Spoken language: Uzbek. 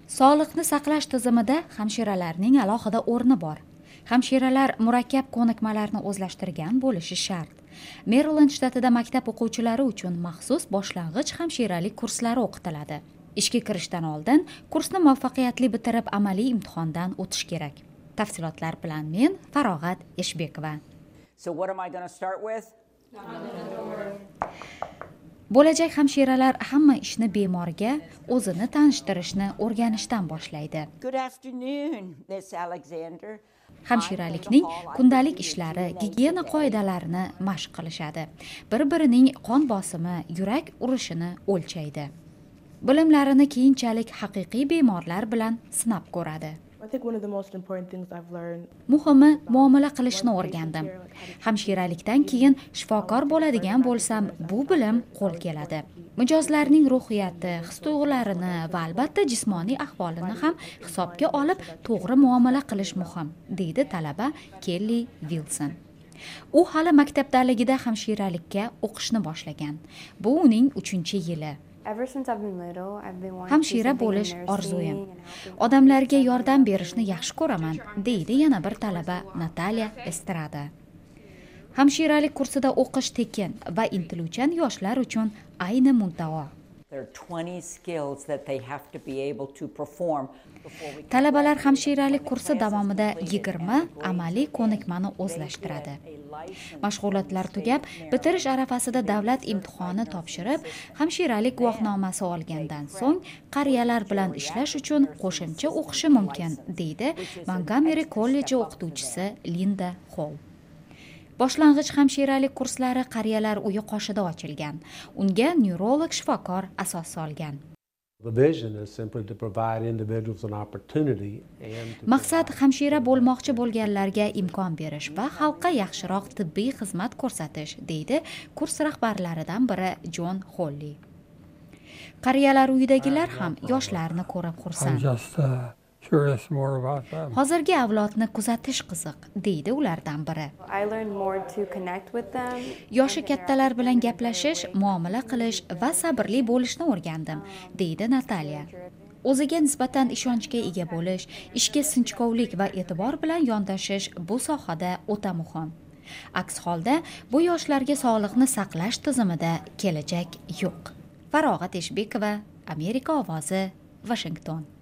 Sog'liqni saqlash tizimida hamshiralarning alohida o'rni bor. Hamshiralar murakkab ko'nikmalarni o'zlashtirgan bo'lishi shart. Merilend shtatida maktab o'quvchilari uchun maxsus boshlang'ich hamshiralik kurslari o'qitiladi. Ishga kirishdan oldin kursni muvaffaqiyatli bitirib amaliy imtihondan o'tish kerak. Tafsilotlar bilan men Farog'at Eshbekova. So what am I going to start with? Bo'lajak hamshiralar hamma ishni bemorga o'zini tanishtirishni o'rganishdan boshlaydi. Good afternoon, Miss Alexander. Hamshiralikning kundalik ishlari, gigiyena qoidalarini mashq qilishadi. Bir-birining qon bosimi, yurak urishini o'lchaydi. Bilimlarini keyinchalik haqiqiy bemorlar bilan sinab ko'radi. Muhimi muomala qilishni o'rgandim. Hamshiralikdan keyin shifokor bo'ladigan bo'lsam, bu bilim qo'l keladi. Mijozlarning ruhiyati, his-tuyg'ularini va albatta jismoniy ahvolini ham hisobga olib to'g'ri muomala qilish muhim, deydi talaba Kelli Wilson. U hali maktabdaligida hamshiralikka o'qishni boshlagan. Bu uning 3-yili. Hamshira bo'lish orzuyim. Odamlarga yordam berishni yaxshi ko'raman, deydi yana bir talaba Natalya Estrada. Hamshiralik kursida o'qish tekin va intiluvchan yoshlar uchun ayni muntao. Talabalar hamshiralik kursi davomida 20 amaliy ko'nikmani o'zlashtiradi. Mashg'ulotlar tugab, bitirish arafasida davlat imtihoni topshirib, hamshiralik guvohnomasi olgandan so'ng qariyalar bilan ishlash uchun qo'shimcha o'qishi mumkin, deydi Montgomery kolleji o'qituvchisi Linda Hall. Boshlang'ich hamshiralik kurslari qariyalar uyi qoshida ochilgan. Unga neurolog shifokor asos solgan. Maqsad hamshira bo'lmoqchi bo'lganlarga imkon berish va xalqqa yaxshiroq tibbiy xizmat ko'rsatish, deydi kurs rahbarlaridan biri John Holly. Qariyalar uyidagilar ham yoshlarni ko'rib xursand. Hozirgi avlodni kuzatish qiziq, deydi ulardan biri. Yoshi kattalar bilan gaplashish, muomala qilish va sabrli bo'lishni o'rgandim, deydi Natalya. O'ziga nisbatan ishonchga ega bo'lish, ishga sinchkovlik va e'tibor bilan yondashish bu sohada o'ta muhim. Aks holda bu yoshlarga sog'liqni saqlash tizimida kelajak yo'q. Farog'at Eshbekova, Amerika ovozi, Washington.